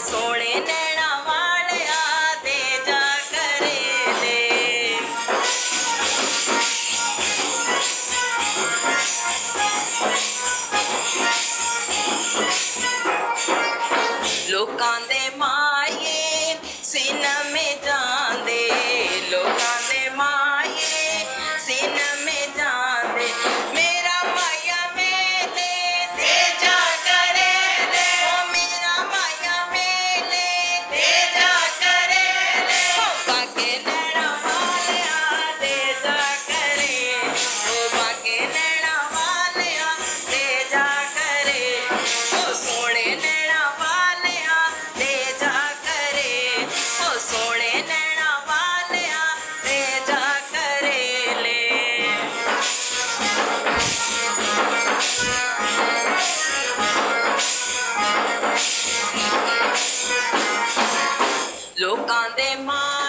सोने नैना वालिया दे जा करेले। लोकां दे माये सीन में जांदे, लोकां दे माये सीन में जांदे। मेरा माया मेले दे जा करेले, ओ मेरा माया मेले दे जा करेले। ओ बाके नैना वालिया दे जा करे, ओ बाके नैना वालिया दे जा करे। ओ सोने नैना वालिया दे जा करे, ओ सोने नैना वालिया दे जा करेले। लोकां दे मां